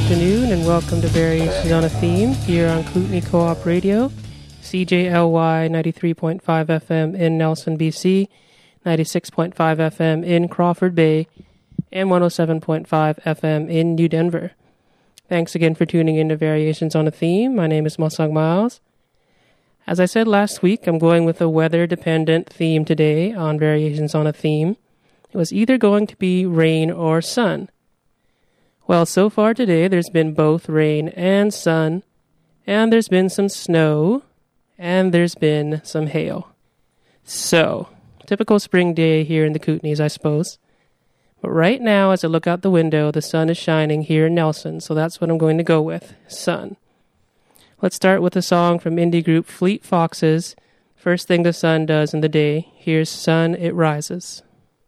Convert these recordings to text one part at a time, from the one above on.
afternoon, and welcome to Variations on a Theme here on Kootenai Co-op Radio, CJLY 93.5 FM in Nelson, BC, 96.5 FM in Crawford Bay, and 107.5 FM in New Denver. Thanks again for tuning in to Variations on a Theme. My name is Mosang Miles. As I said last week, I'm going with a weather-dependent theme today on Variations on a Theme. It was either going to be rain or sun. Well, so far today, there's been both rain and sun, and there's been some snow, and there's been some hail. So, typical spring day here in the Kootenays, I suppose. But right now, as I look out the window, the sun is shining here in Nelson, so that's what I'm going to go with, sun. Let's start with a song from indie group Fleet Foxes, First Thing the Sun Does in the Day. Here's Sun, It Rises.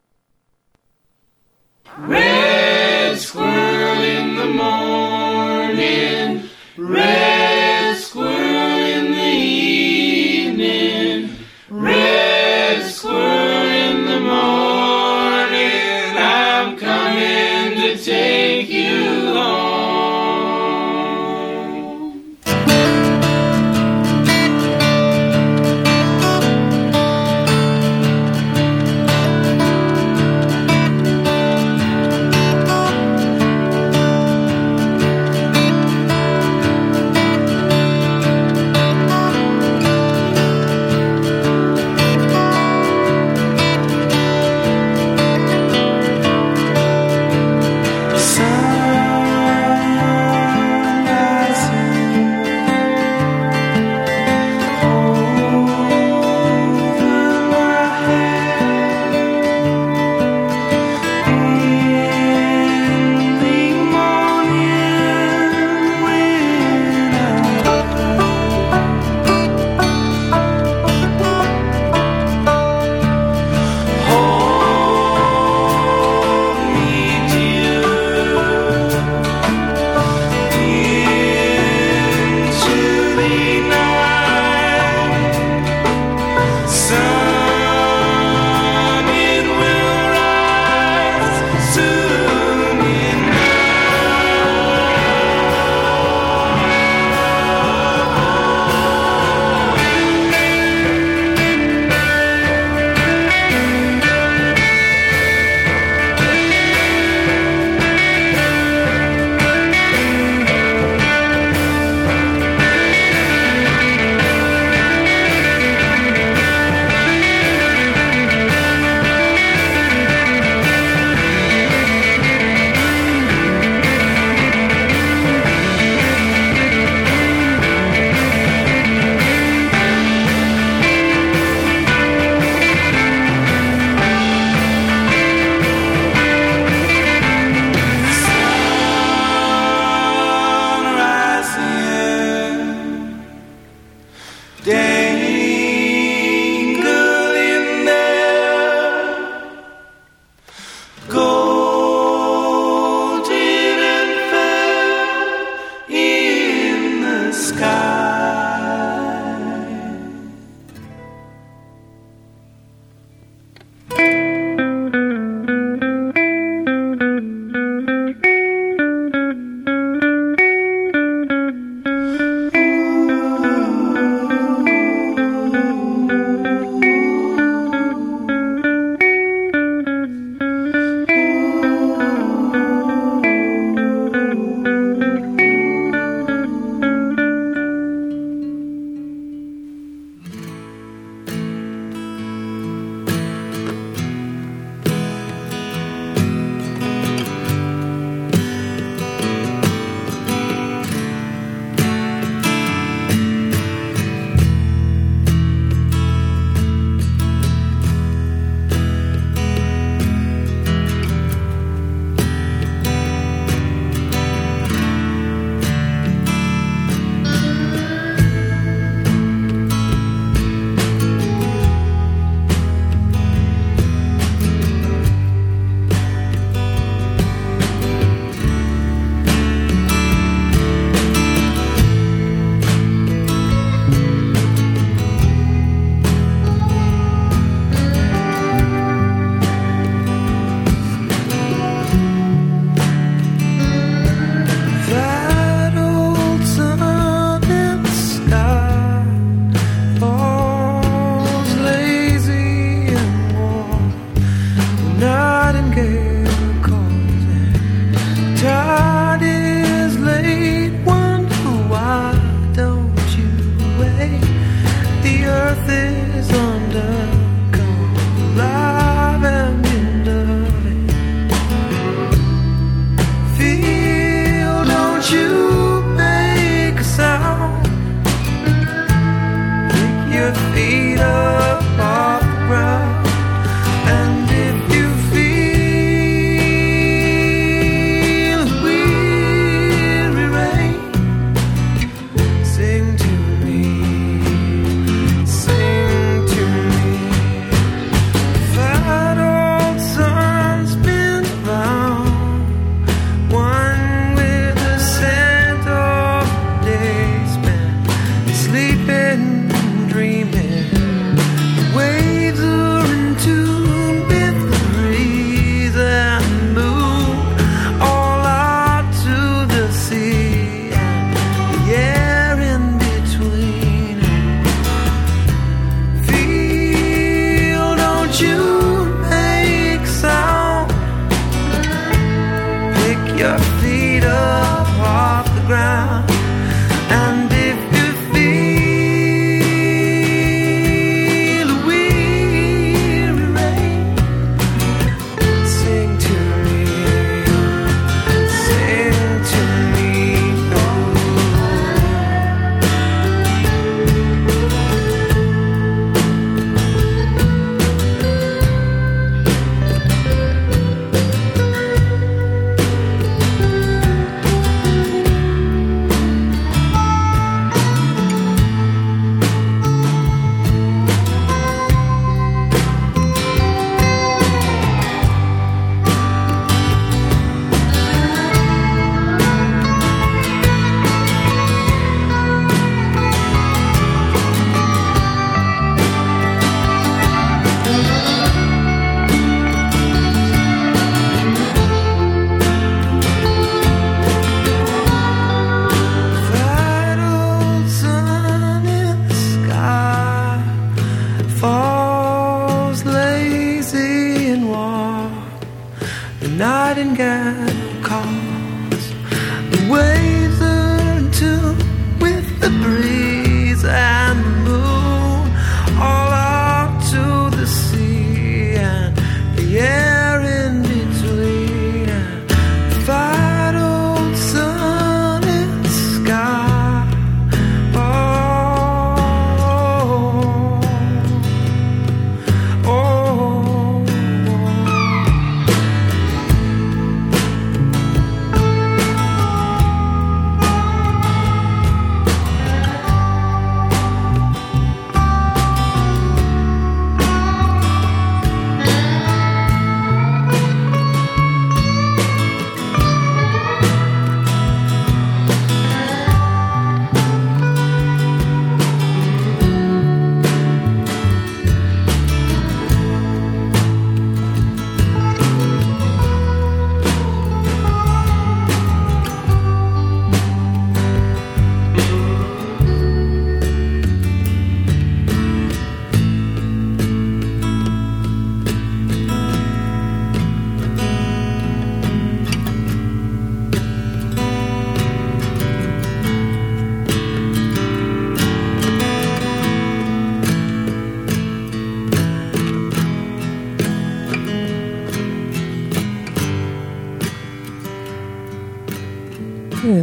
Red squirrel in the morning, red squirrel in the evening, red squirrel in the morning, I'm coming to take you home.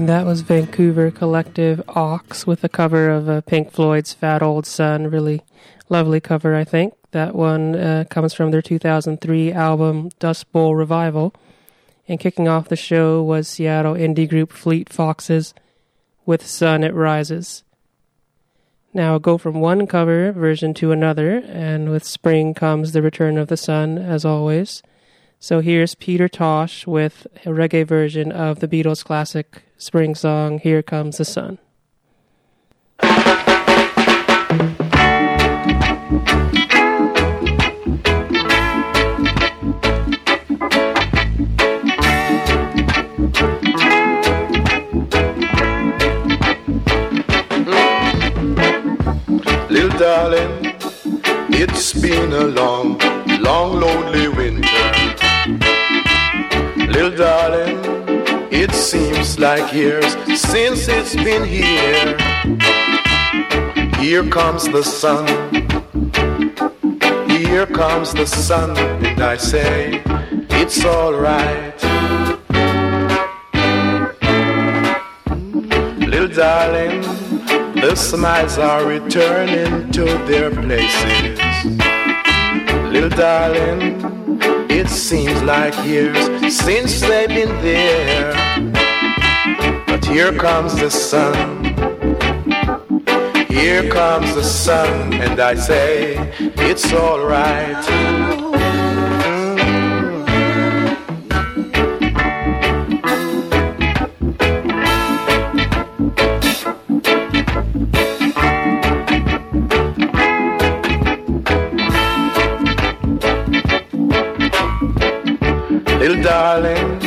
That was Vancouver collective Ox with a cover of Pink Floyd's Fat Old Sun. Really lovely cover, I think. That one comes from their 2003 album Dust Bowl Revival. And kicking off the show was Seattle indie group Fleet Foxes with Sun It Rises. Now I'll go from one cover version to another, and with spring comes the return of the sun, as always. So here's Peter Tosh with a reggae version of the Beatles' classic spring song, Here Comes the Sun. Little darling, it's been a long, long, lonely winter. Little darling, it seems like years since it's been here. Here comes the sun. Here comes the sun, and I say, it's alright. Little darling, the smiles are returning to their places. Little darling, it seems like years since they've been there. But here comes the sun. Here comes the sun, and I say, it's alright. Little darling,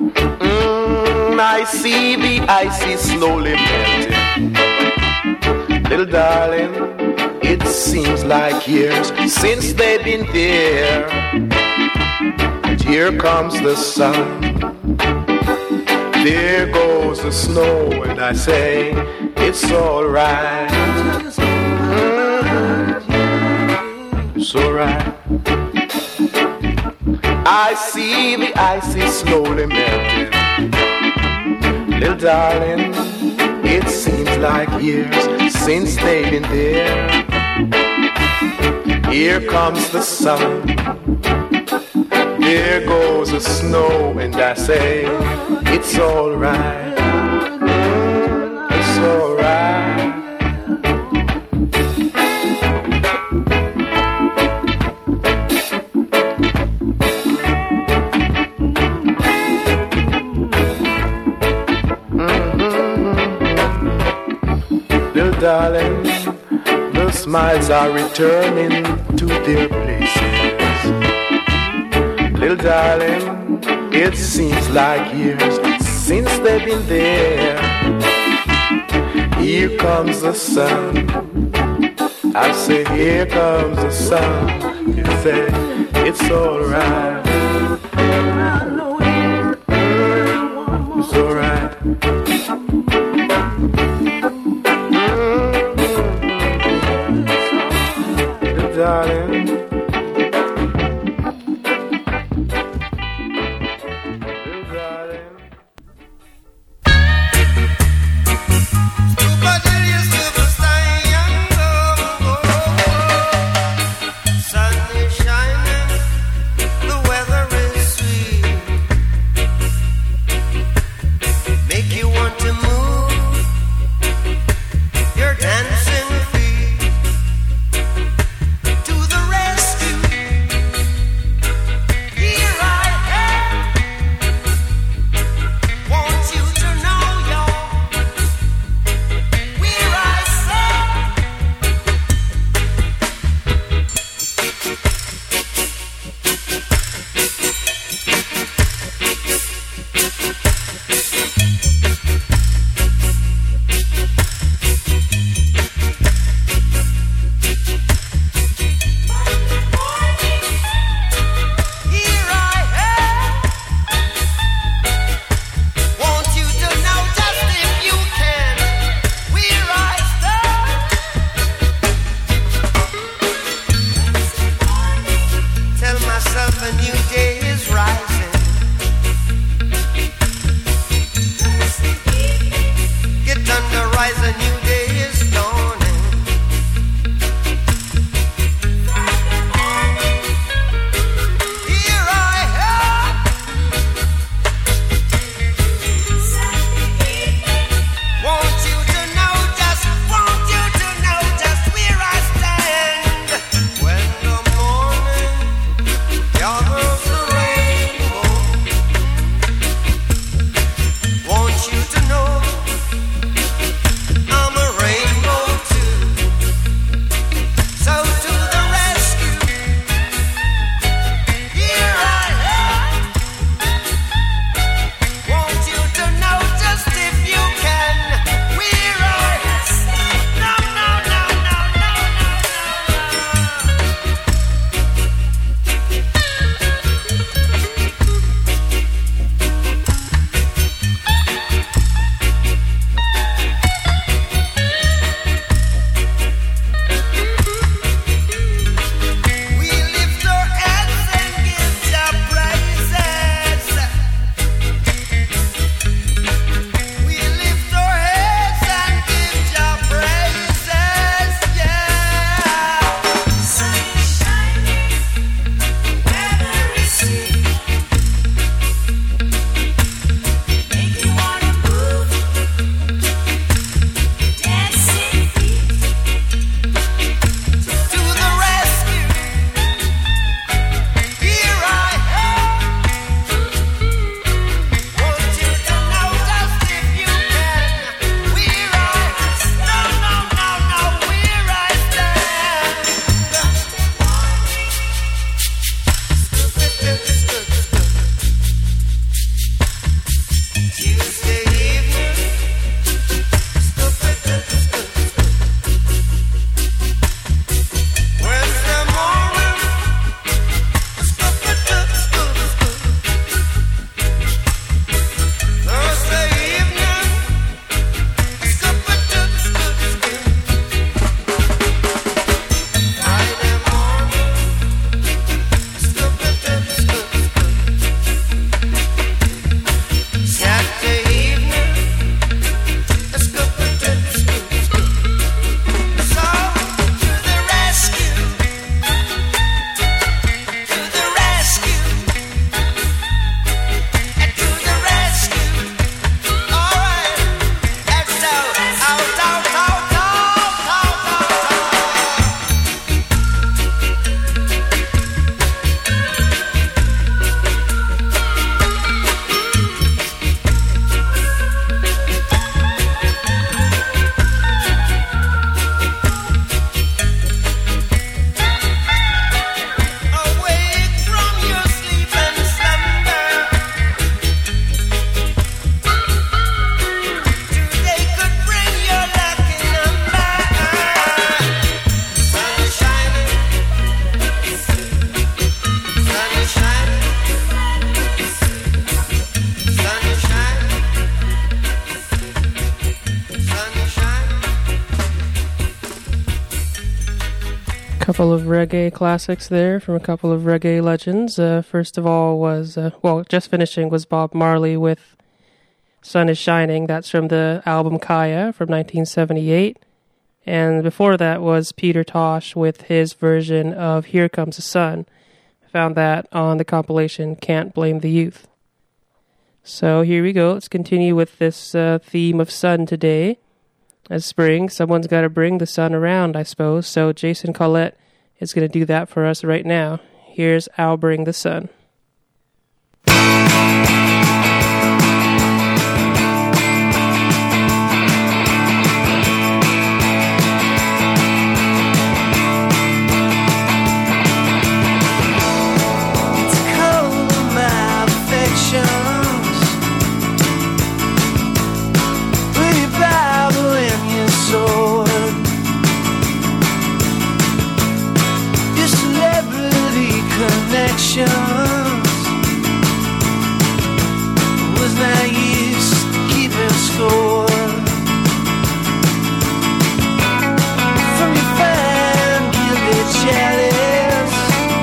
I see the ice is slowly melting. Little darling, it seems like years since they've been there. And here comes the sun. There goes the snow, and I say, it's alright. It's alright. I see the ice is slowly melting. Little darling, it seems like years since they've been there. Here comes the sun. There goes the snow, and I say, it's alright. It's alright. Darling, the smiles are returning to their places. Little darling, it seems like years since they've been there. Here comes the sun. I say, here comes the sun. You say, it's alright. It's alright. Darling, Couple of reggae classics there from a couple of reggae legends. First of all was, just finishing was Bob Marley with Sun is Shining. That's from the album Kaya from 1978. And before that was Peter Tosh with his version of Here Comes the Sun. I found that on the compilation Can't Blame the Youth. So here we go. Let's continue with this theme of sun today. As spring, someone's got to bring the sun around, I suppose. So Jason Collette is going to do that for us right now. Here's I'll Bring the Sun. Was not used to keeping score. From your fine gilded chalice,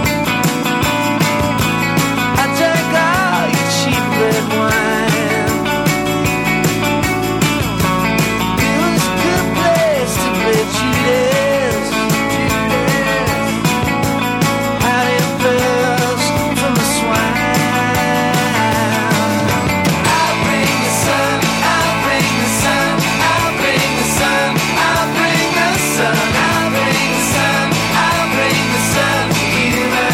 I drank all your cheap red wine. It was a good place to play Judas. Hiding pearls from the swine. I'll bring the sun, I'll bring the sun, I'll bring the sun, I'll bring the sun, I'll bring the sun, I'll bring the sun, here I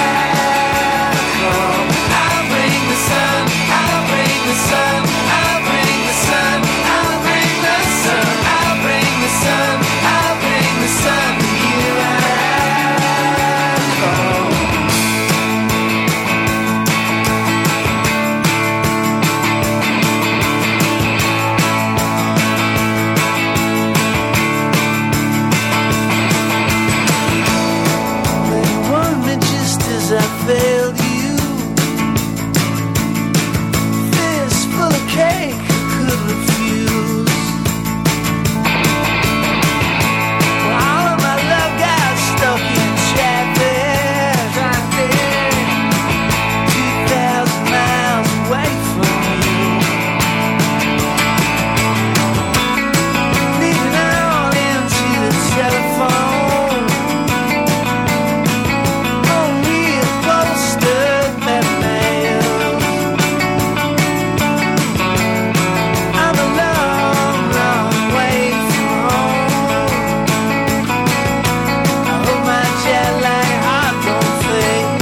come. I'll bring the sun, I'll bring the sun, I'll bring the sun, I'll bring the sun, I'll bring the sun, I'll bring the sun, here I come. They warned me just as I failed you. Fist full of cake, I could refuse. Well, all of my love got stuck in traffic. 2,000 miles away from you. Leaving all into the telephone. Only a poster met mail. I'm a long, long way from home. I hope my jet lag heart don't fade.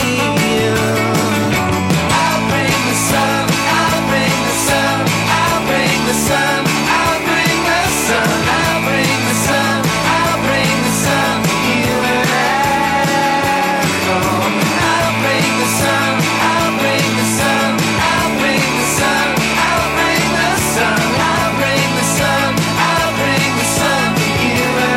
I'll bring the sun, I'll bring the sun, I'll bring the sun, I'll bring the sun, I'll bring the sun, I'll bring the sun, here I come. I'll bring the sun, I'll bring the sun, I'll bring the sun, I'll bring the sun, I'll bring the sun, I'll bring the sun, here I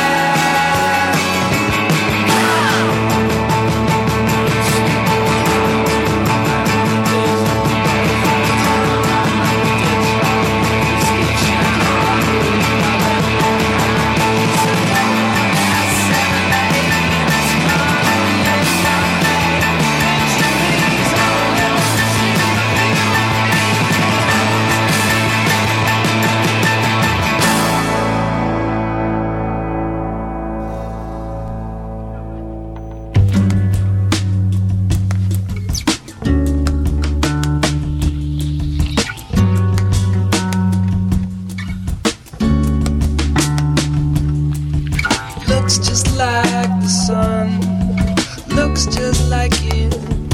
looks just like the sun, looks just like you,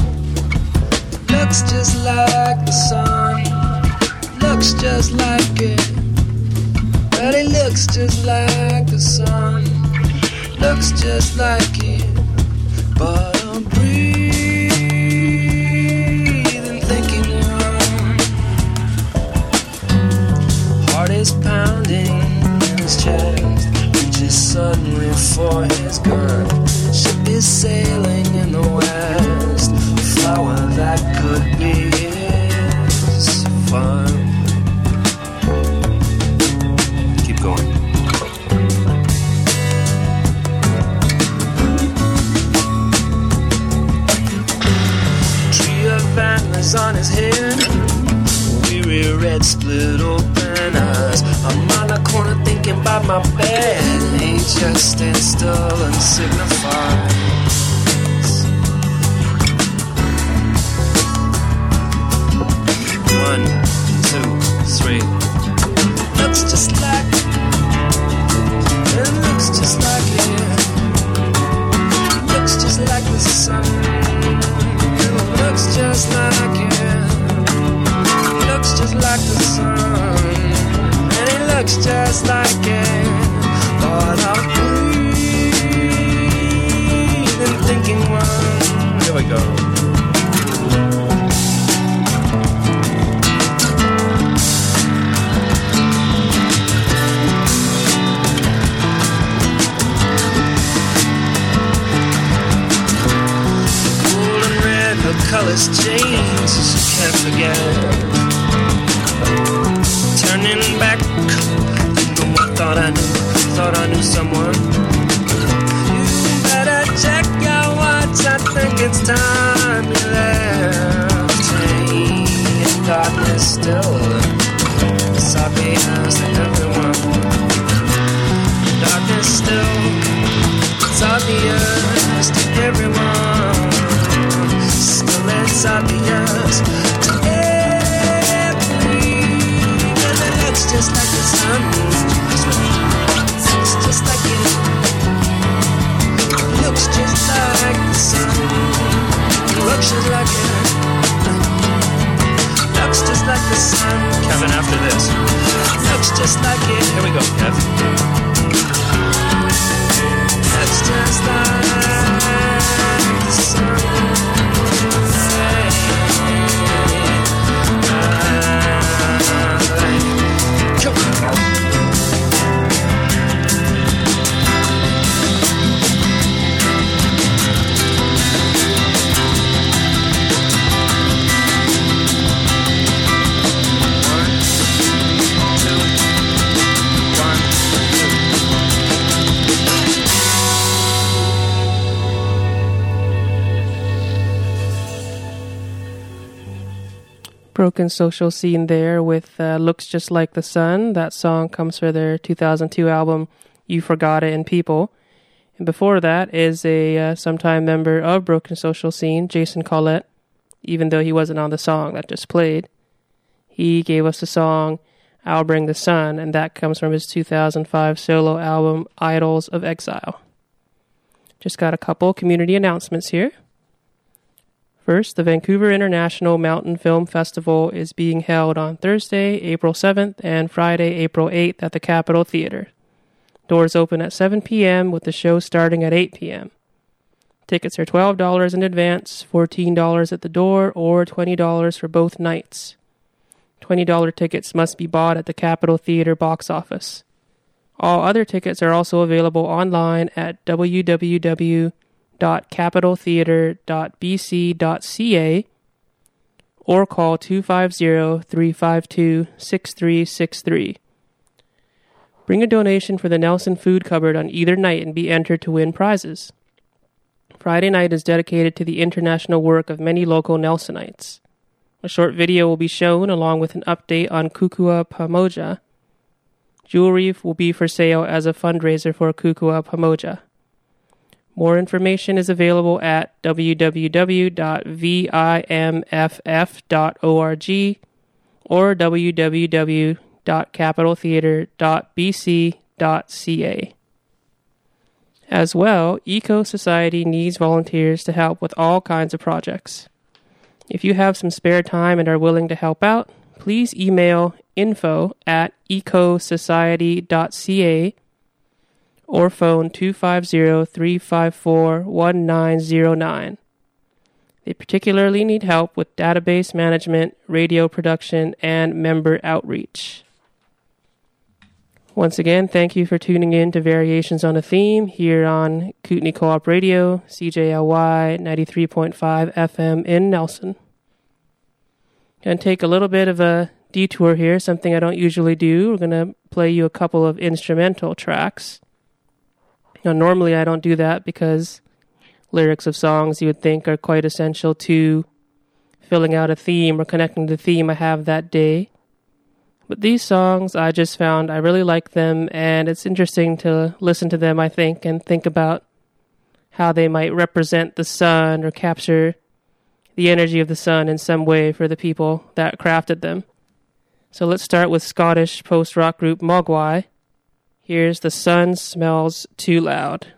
looks just like the sun, looks just like it, but it looks just like the sun, looks just like it, but I'm breathing, thinking one, heart is pounding in his chest, reaches suddenly for his gun. Ship is sailing in the west, a flower that could be his fun. Keep going. my bed, he just stands still and signifies. 1, 2, 3. Looks just like it. Looks just like it. Looks just like the sun. It looks just like it. Looks just like the sun. And it looks just like it. But I'll breathe and thinking one. Here we go. Colors change, you can't forget. Turning back, you know, I thought I knew someone. You better check your watch, I think it's time you left. In darkness still, it's obvious to everyone. Darkness still, it's obvious to everyone. It's obvious to every, and it looks just like the sun. Looks just like it. Looks just like the sun. Looks just like it. Looks just like the sun. Kevin, after this. Looks just like it. Here we go, Kev. Looks just like the sun. Broken Social Scene there with Looks Just Like the Sun. That song comes from their 2002 album, You Forgot It in People. And before that is a sometime member of Broken Social Scene, Jason Collette, even though he wasn't on the song that just played. He gave us the song, I'll Bring the Sun, and that comes from his 2005 solo album, Idols of Exile. Just got a couple community announcements here. First, the Vancouver International Mountain Film Festival is being held on Thursday, April 7th and Friday, April 8th at the Capitol Theatre. Doors open at 7 p.m. with the show starting at 8 p.m. Tickets are $12 in advance, $14 at the door, or $20 for both nights. $20 tickets must be bought at the Capitol Theatre box office. All other tickets are also available online at www.capitoltheatre.bc.ca or call 250-352-6363. Bring a donation for the Nelson Food Cupboard on either night and be entered to win prizes. Friday night is dedicated to the international work of many local Nelsonites. A short video will be shown along with an update on Kukua Pamoja. Jewelry will be for sale as a fundraiser for Kukua Pamoja. More information is available at www.vimff.org or www.capitoltheatre.bc.ca. As well, Eco Society needs volunteers to help with all kinds of projects. If you have some spare time and are willing to help out, please email info@ecosociety.ca or phone 250-354-1909. They particularly need help with database management, radio production, and member outreach. Once again, thank you for tuning in to Variations on a Theme here on Kootenai Co-op Radio, CJLY 93.5 FM in Nelson. Going to take a little bit of a detour here, something I don't usually do. We're going to play you a couple of instrumental tracks. Now, normally I don't do that because lyrics of songs you would think are quite essential to filling out a theme or connecting the theme I have that day. But these songs I just found I really like them, and it's interesting to listen to them, I think, and think about how they might represent the sun or capture the energy of the sun in some way for the people that crafted them. So let's start with Scottish post-rock group Mogwai. Here's The Sun Smells Too Loud.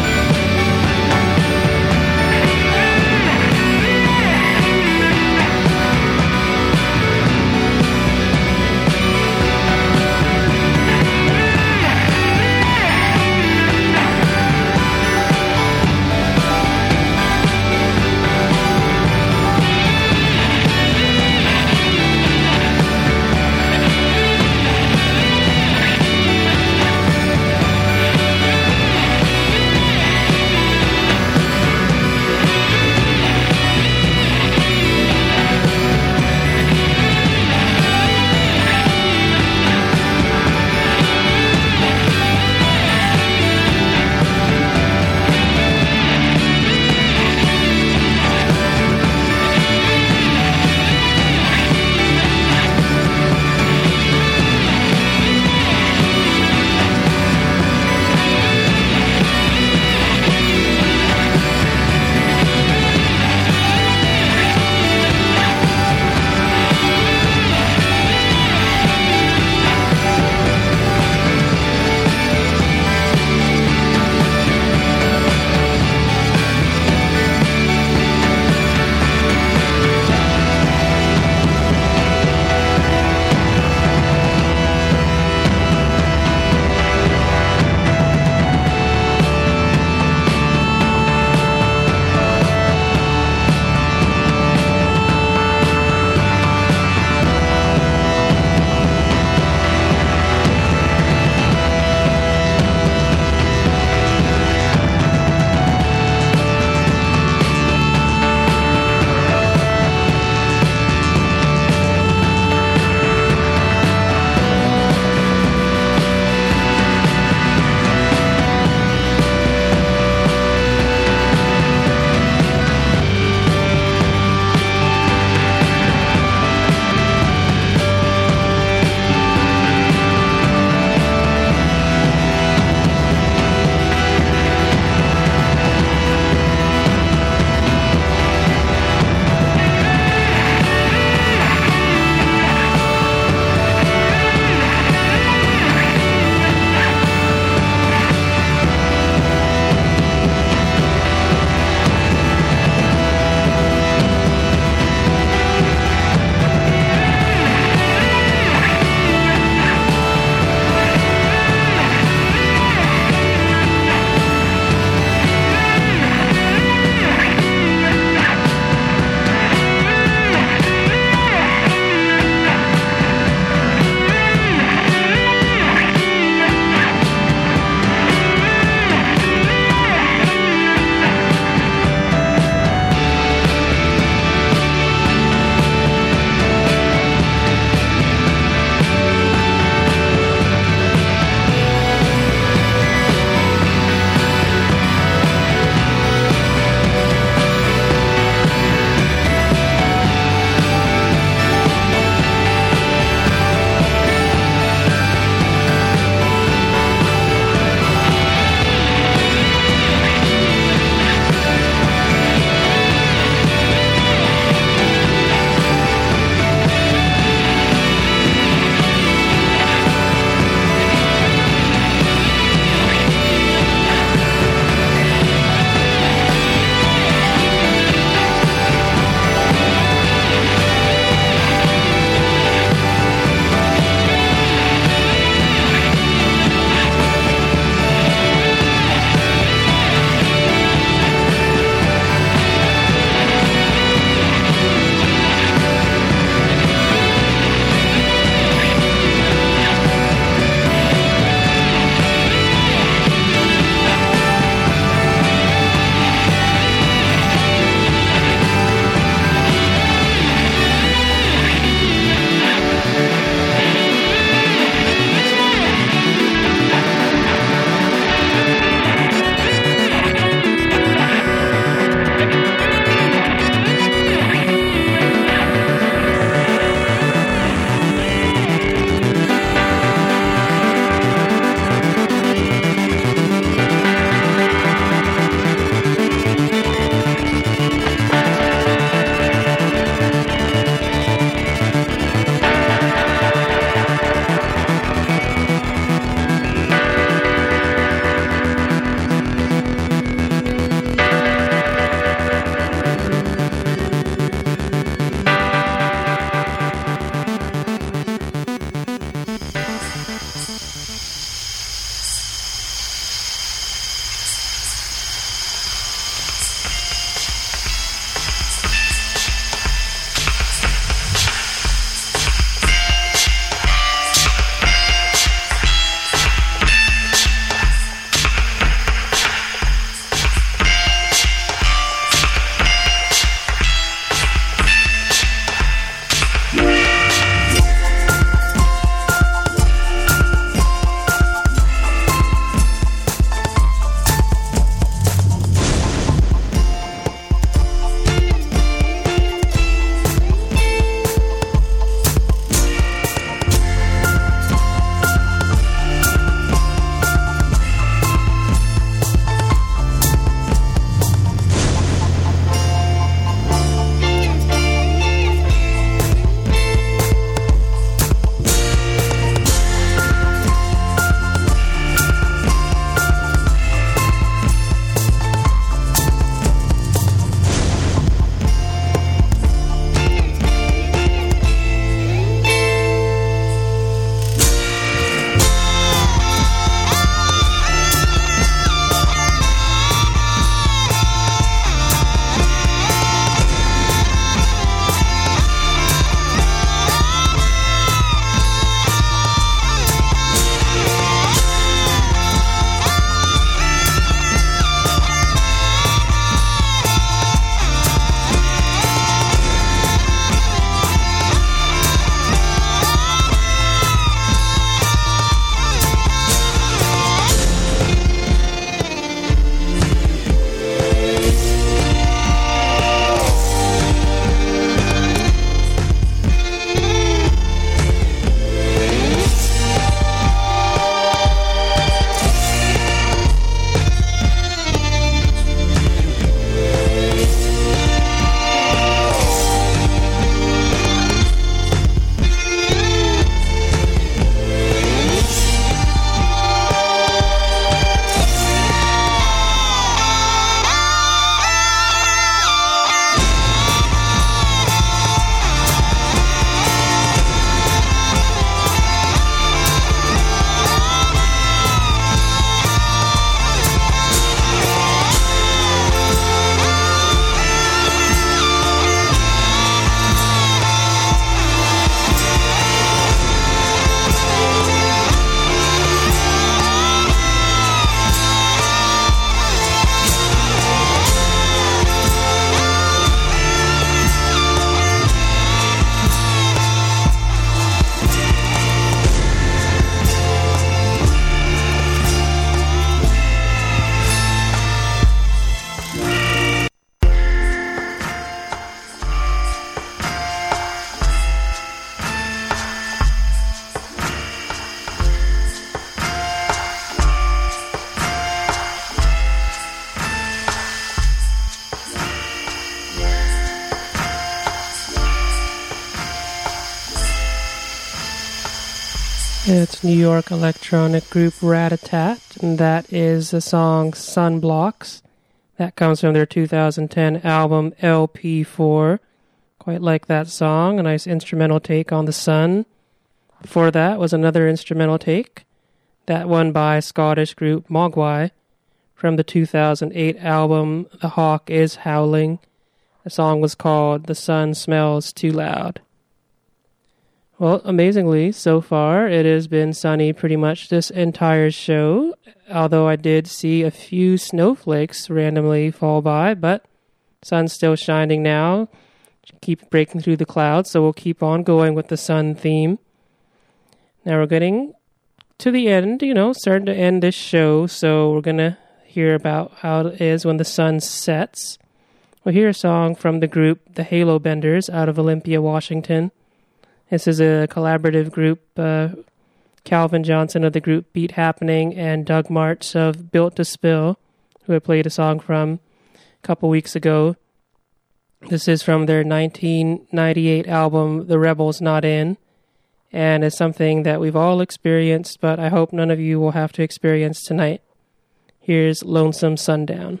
It's New York electronic group Rat-a-Tat, and that is the song Sunblocks. That comes from their 2010 album LP4. Quite like that song, a nice instrumental take on the sun. Before that was another instrumental take, that one by Scottish group Mogwai, from the 2008 album The Hawk is Howling. The song was called The Sun Smells Too Loud. Well, amazingly, so far, it has been sunny pretty much this entire show, although I did see a few snowflakes randomly fall by, but sun's still shining now. Keep breaking through the clouds, so we'll keep on going with the sun theme. Now we're getting to the end, starting to end this show, so we're going to hear about how it is when the sun sets. We'll hear a song from the group The Halo Benders out of Olympia, Washington. This is a collaborative group. Calvin Johnson of the group Beat Happening and Doug Martz of Built to Spill, who I played a song from a couple weeks ago. This is from their 1998 album, The Rebels Not In, and it's something that we've all experienced, but I hope none of you will have to experience tonight. Here's Lonesome Sundown.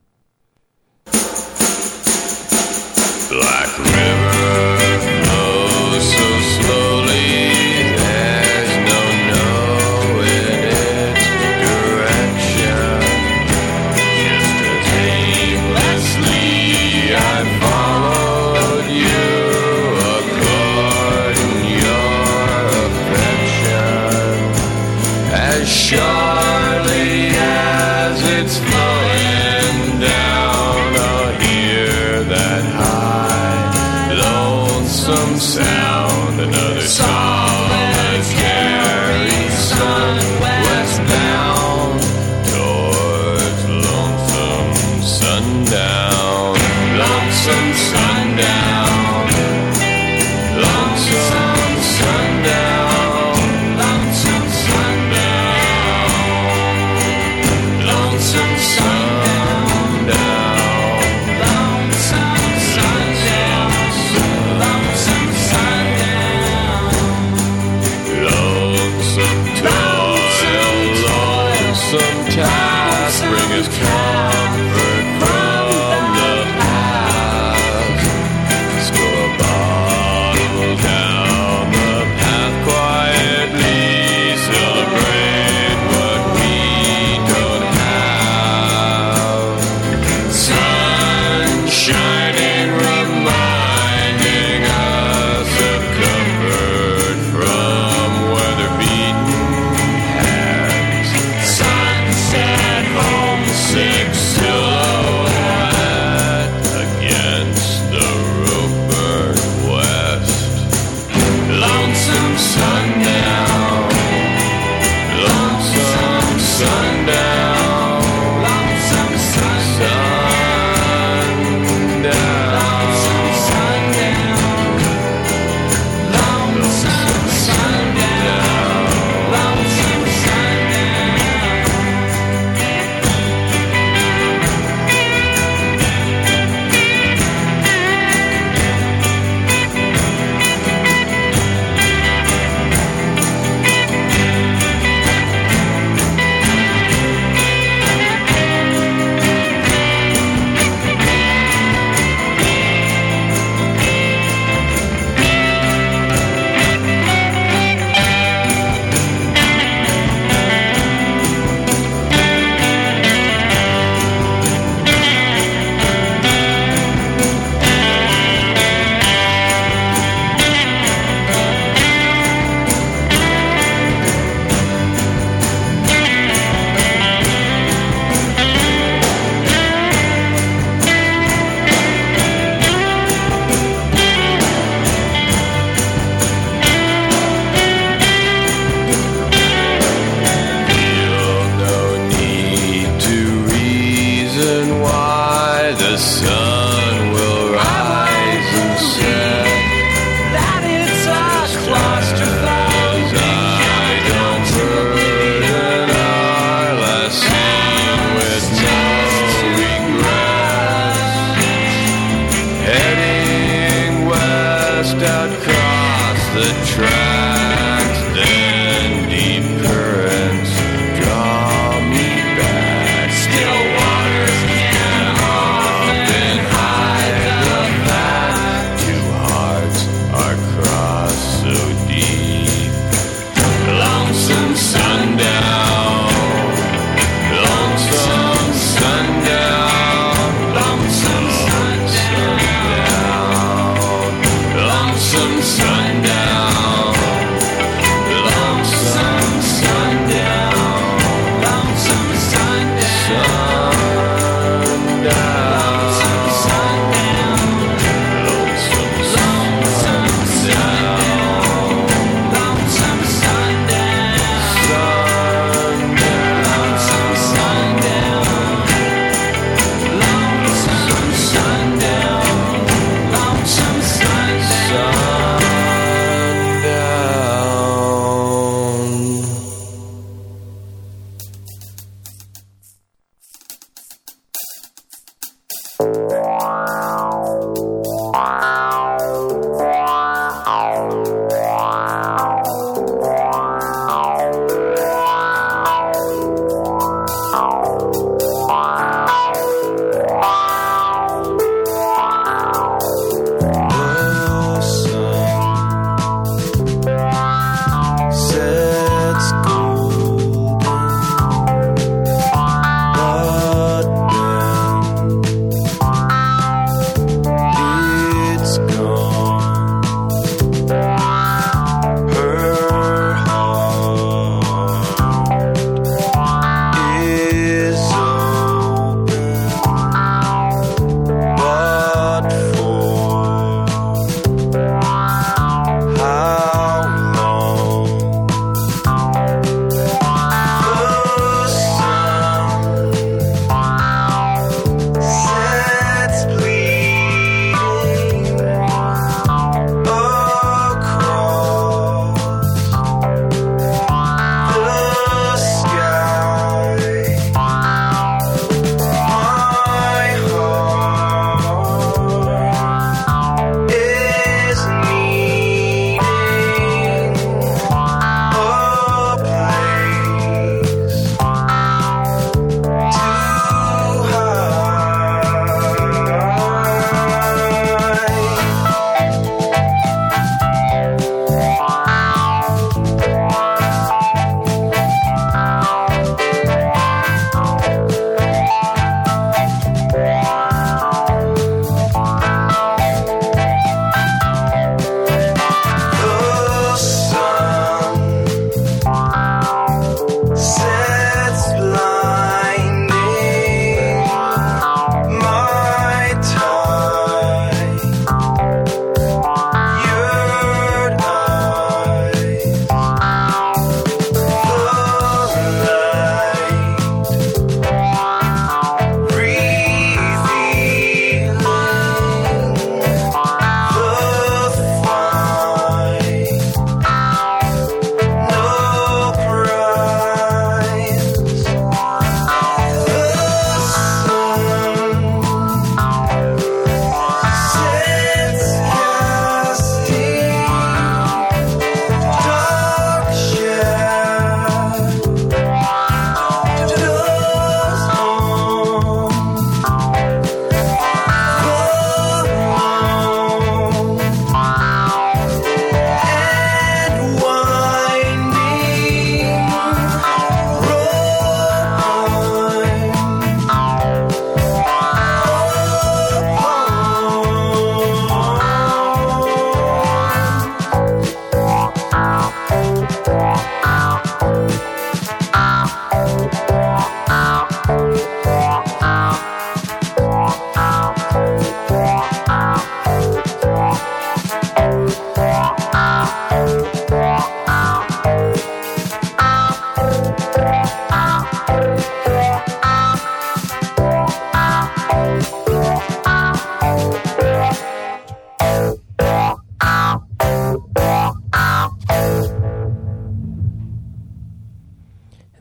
Black River flows so slowly, there's no knowing its direction. Just as aimlessly I followed you, according your affection. As surely as it's flowing down, I'll hear that high, lonesome sound. Another solitary sun westbound towards lonesome sundown. Lonesome sundown. Lonesome sundown. Lonesome sundown. Lonesome sundown. Lonesome sundown. Lonesome sundown. Lonesome toil, lonesome task, bring us comfort from the past. Score a bottle down the path quietly, celebrate what we don't have. Sun shining, reminding us of comfort from weather-beaten hands. Sunset, homesick.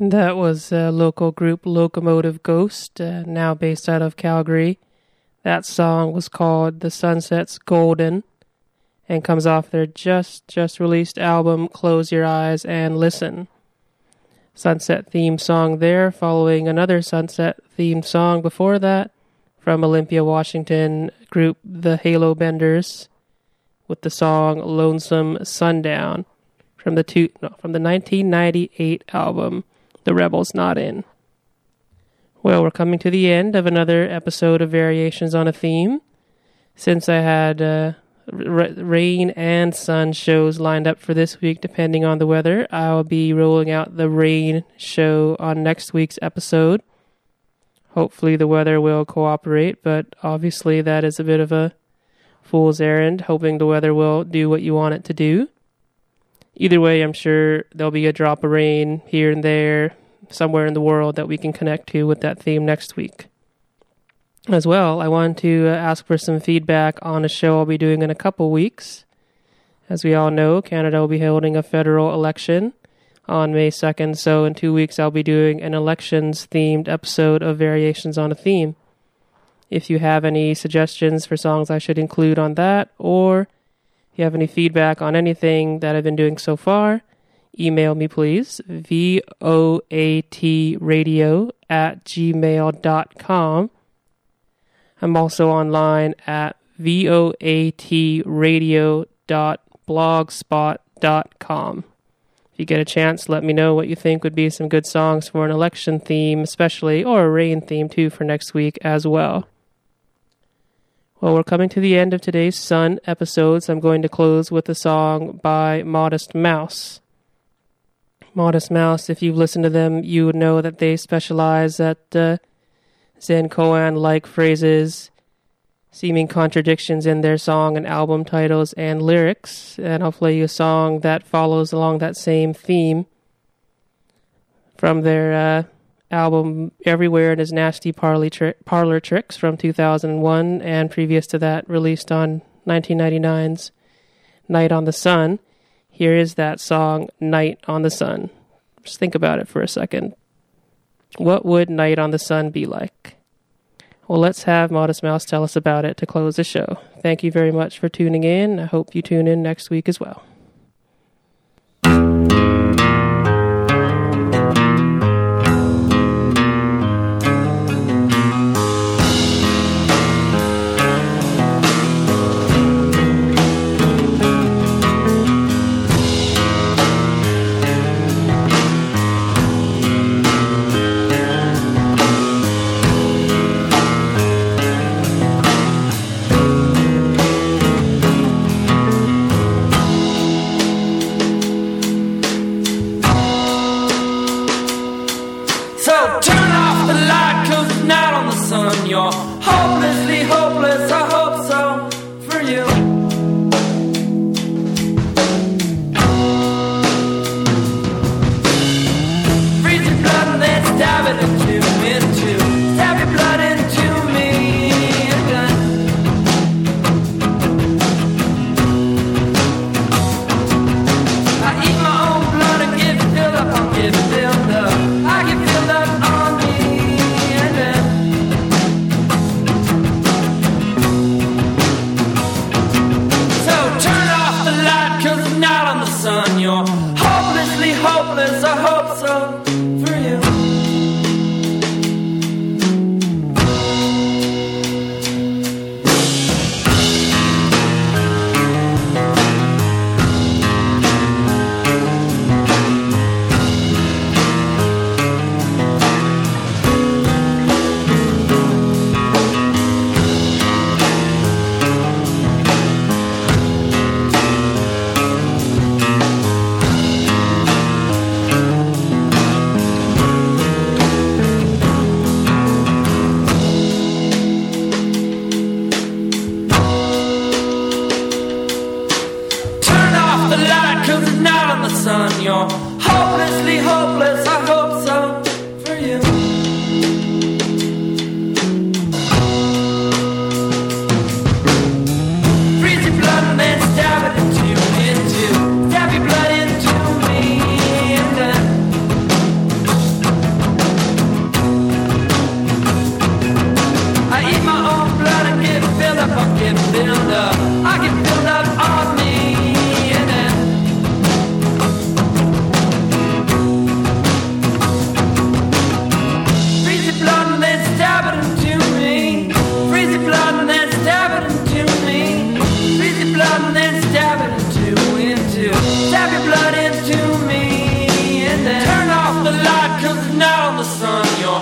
That was local group Locomotive Ghost, now based out of Calgary. That song was called The Sunset's Golden and comes off their just released album Close Your Eyes and Listen. Sunset theme song there, following another sunset themed song before that from Olympia, Washington group The Halo Benders with the song Lonesome Sundown from the 1998 album The Rebels Not In. Well, we're coming to the end of another episode of Variations on a Theme. Since I had rain and sun shows lined up for this week, depending on the weather, I'll be rolling out the rain show on next week's episode. Hopefully the weather will cooperate, but obviously that is a bit of a fool's errand, hoping the weather will do what you want it to do. Either way, I'm sure there'll be a drop of rain here and there, somewhere in the world that we can connect to with that theme next week. As well, I wanted to ask for some feedback on a show I'll be doing in a couple weeks. As we all know, Canada will be holding a federal election on May 2nd, so in 2 weeks I'll be doing an elections-themed episode of Variations on a Theme. If you have any suggestions for songs I should include on that, or if you have any feedback on anything that I've been doing so far, email me please, voatradio@gmail.com. I'm also online at voatradio.blogspot.com. If you get a chance, let me know what you think would be some good songs for an election theme especially, or a rain theme too for next week as well. Well, we're coming to the end of today's Sun episodes. I'm going to close with a song by Modest Mouse. Modest Mouse, if you've listened to them, you would know that they specialize at Zen Koan-like phrases, seeming contradictions in their song and album titles and lyrics, and I'll play you a song that follows along that same theme from their album Everywhere and His Nasty Parlor Tricks from 2001, and previous to that released on 1999's Night on the Sun. Here is that song, Night on the Sun. Just think about it for a second. What would Night on the Sun be like? Well, let's have Modest Mouse tell us about it to close the show. Thank you very much for tuning in. I hope you tune in next week as well. 'cause now the sun, you're